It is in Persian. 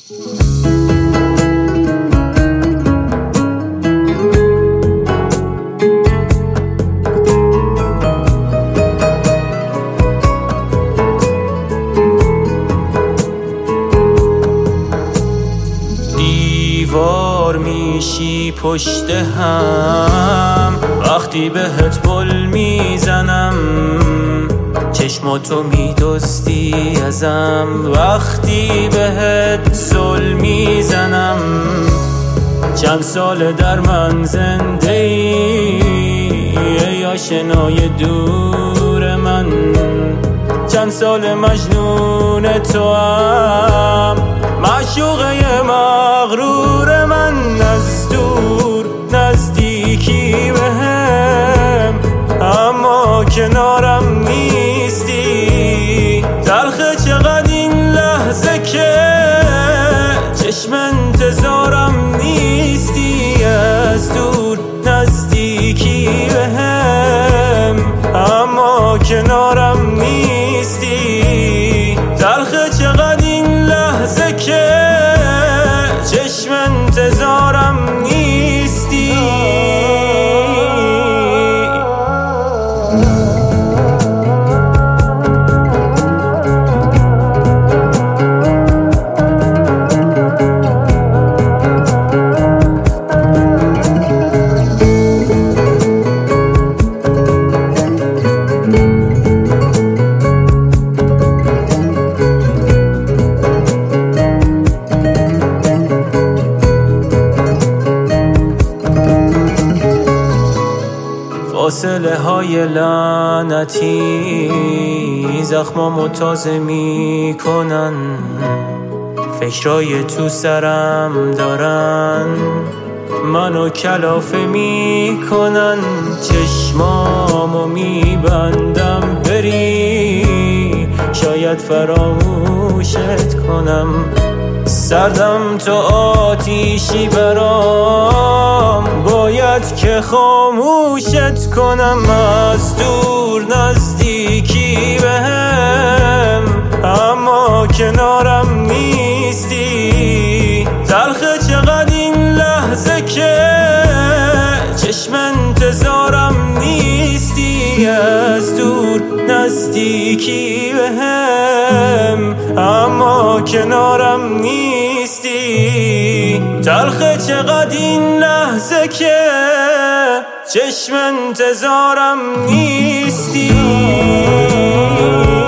دیوار میشی پشت هم وقتی بهت بل میزنم، چشماتو میدزدی ازم وقتی بهت زل میزنم. چند سال در من زنده ای آشنای دور من، چند سال مجنون تو هم معشوقه مغرور من. از دور نزدیکی بهم اما کنارم نیستی. تلخه چقدر این لحظه که چشم انتظارم نیستی. از دور نزدیکی بهم اما کنارم نیستی. تلخه چقدر این لحظه که چشم انتظارم نیستی. فاصله های لعنتی زخمامو تازه میکنن، فکرای تو سرم دارن منو کلافه میکنن. چشمامو میبندم بری شاید فراموشت کنم، سردم تو آتیشی برام باید که خاموشت کنم. از دور نزدیکی بهم اما کنارم نیستی. تلخه چقدر این لحظه که چشم انتظارم نیستی. از دور نزدیکی بهم اما کنارم نیستی. تلخه چقدر این لحظه که چشم انتظارم نیستی.